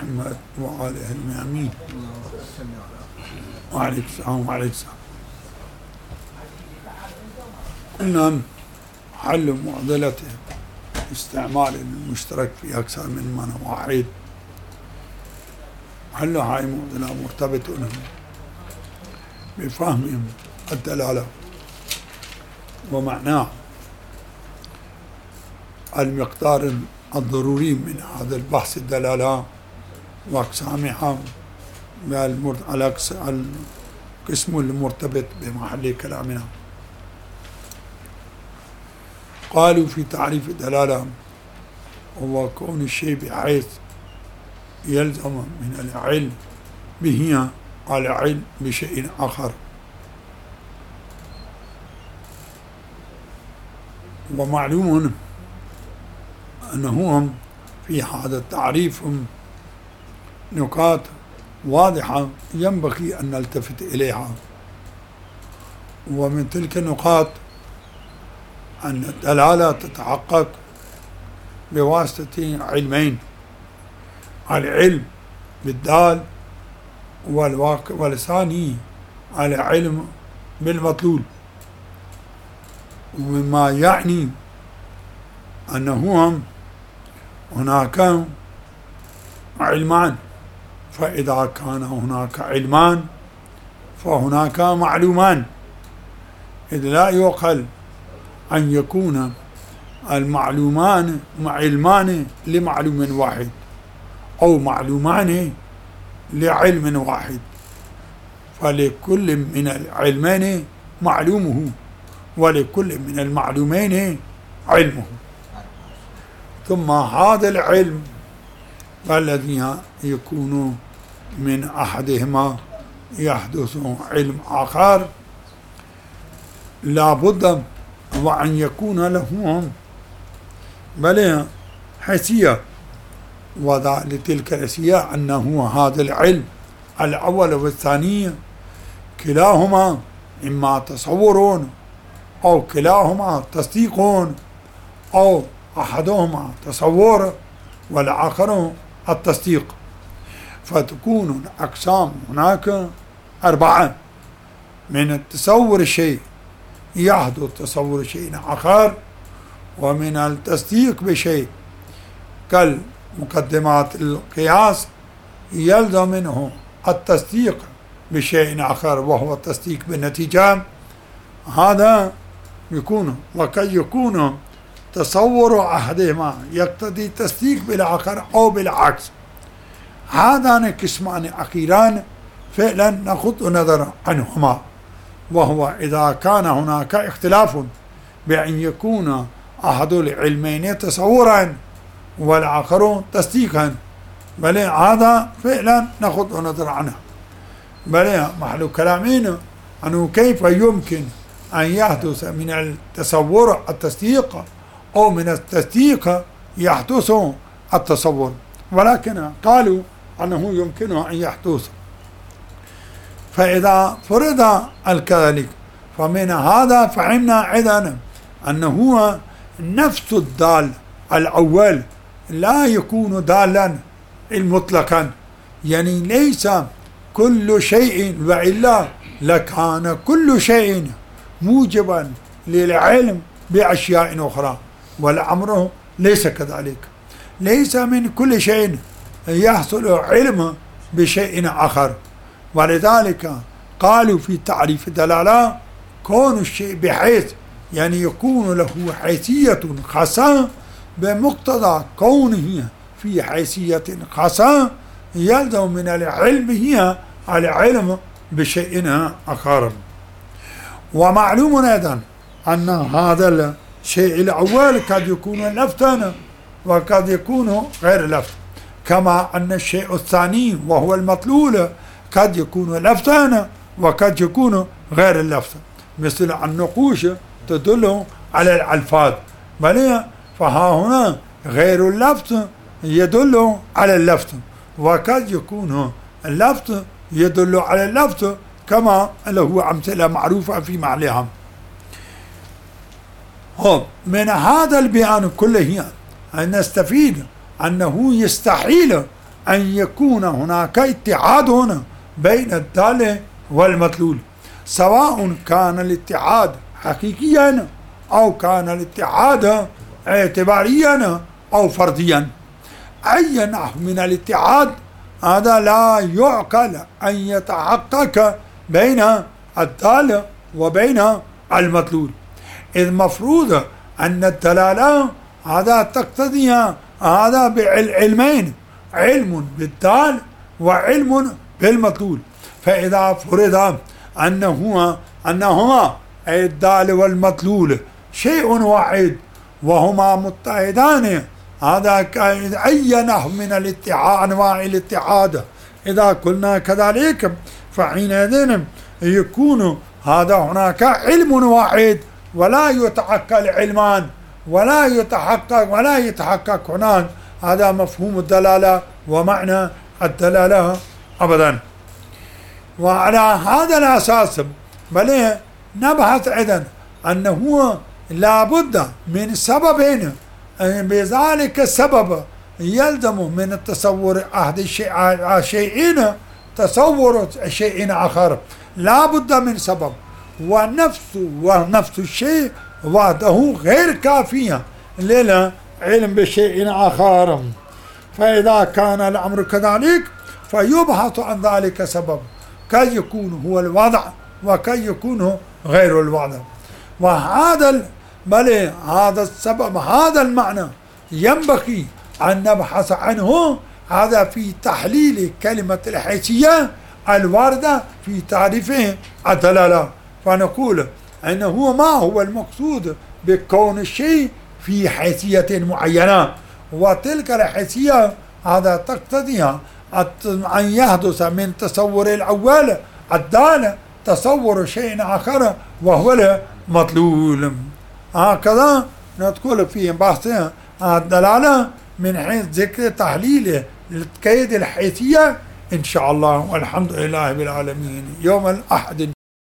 محمد وآله الميامين. وعليك السلام وعليك السلام. قلنا حل معضلة استعمال المشترك في أكثر من واحد، حل هاي معضلة مرتبطة بفهم الدلالة ومعناه المقدار الضروري من هذا البحث الدلالة وأقسامها على القسم المرتبط بمحل كلامنا. قالوا في تعريف الدلالة هو كون الشيء بحيث يلزم من العلم به على علم بشيء آخر. ومعلوم أنه في هذا التعريف نقاط واضحة ينبغي أن نلتفت إليها، ومن تلك النقاط أن الدلالة تتحقق بواسطة علمين: العلم بالدال والثاني العلم بالمطلول. ومما يعني أنه هناك علمان، فإذا كان هناك علمان فهناك معلومان، إذ لا يعقل أن يكون المعلومان علمان لمعلوم واحد أو معلومان لعلم واحد، فلكل من العلمين معلومه ولكل من المعلومين علمه. ثم هذا العلم الذي يكون من أحدهما يحدث علم آخر لا بد وأن يكون له بل حيثية، وتلك الحيثية أنه هذا العلم الأول والثاني كلاهما إما تصور أو كلاهما تصديق أو أحدهما تصور والآخر التصديق، فتكون الأقسام هناك 4: من التصور الشيء يحدث تصور شيء آخر، ومن التصديق بشيء كالمقدمات القياس يلزم منه التصديق بشيء آخر وهو التصديق بالنتيجة. هذا يكون وقد يكون تصور أحدهما يقتضي تصديق بالآخر أو بالعكس. هذان قسمان أخيران فعلا نغض النظر عنهما، وهو إذا كان هناك اختلاف بأن يكون أحد العلمين تصورا والآخر تصديقا، بل هذا فعلا نغض النظر عنه، بل محل كلامنا أنه كيف يمكن أن يحدث من التصور التصديق أو من التصديق يحدث التصور، ولكن قالوا أنه يمكن أن يحدث. فإذا فرض الكذلك فمن هذا فهمنا إذن أنه نفس الدال الأول لا يكون دالا مطلقا، يعني ليس كل شيء، وإلا لكان كل شيء موجبا للعلم بأشياء أخرى، والأمر ليس كذلك. ليس من كل شيء يحصل علم بشيء آخر، ولذلك قالوا في تعريف الدلالة كون الشيء بحيث يعني يكون له حيثية خاصة، بمقتضى كونه في حيثية خاصة يلزم من العلم هي العلم بشيء آخر. ومعلوم أيضا أن هذا الشيء الأول قد يكون لفتا وقد يكون غير لفت، كما أن الشيء الثاني وهو المطلول قد يكون لفتا وقد يكون غير اللفت، مثل النقوش تدل على الألفاظ، بل فها هنا غير اللفت يدل على اللفت، وقد يكون اللفت يدل على اللفت، كما له أمثلة معروفة في معناها. من هذا البيان كله أن نستفيد أنه يستحيل أن يكون هناك اتحاد هنا بين الدالة والمدلول، سواء كان الاتحاد حقيقيا أو كان الاتحاد اعتباريا أو فرديا. أي نوع من الاتحاد هذا لا يعقل أن يتحقق بين الدالة وبين المدلول، إذ مفروض أن الدلالة هذا تقتضي هذا بعلمين، علم بالدال وعلم بالمدلول. فإذا فرض أنهما أي الدال والمدلول شيء واحد وهما متحدان، هذا أي نوع من الاتحاد أنواع الاتحاد إذا قلنا كذلك فحينئذ يكون هذا هناك علم واحد ولا يتحقق العلمان ولا يتحقق هناك هذا مفهوم الدلالة ومعنى الدلالة أبدا. وعلى هذا الأساس بل نبحث أيضا أنه لابد من سبب، بذلك السبب يلزم من التصور أحد شيئين تصور شيء آخر، لا بد من سبب، ونفس الشيء وحده غير كافية للعلم بشيء آخر. فإذا كان الأمر كذلك فيبحث عن ذلك سبب كي يكون هو الوضع وكي يكون غير الوضع. وهذا بل هذا السبب هذا المعنى ينبغي أن نبحث عنه هذا في تحليل كلمة الحيثية الواردة في تعريف الدلالة. فنقول أنه ما هو المقصود بكون الشيء في حيثية معينة، وتلك الحيثية هذا تقتضي أن يحدث من تصور الأول الدال تصور شيء آخر وهو المطلول. هكذا ندخل في بحث الدلالة من حيث ذكر تحليل كيد الحيثية إن شاء الله، والحمد لله بالعالمين. يوم الأحد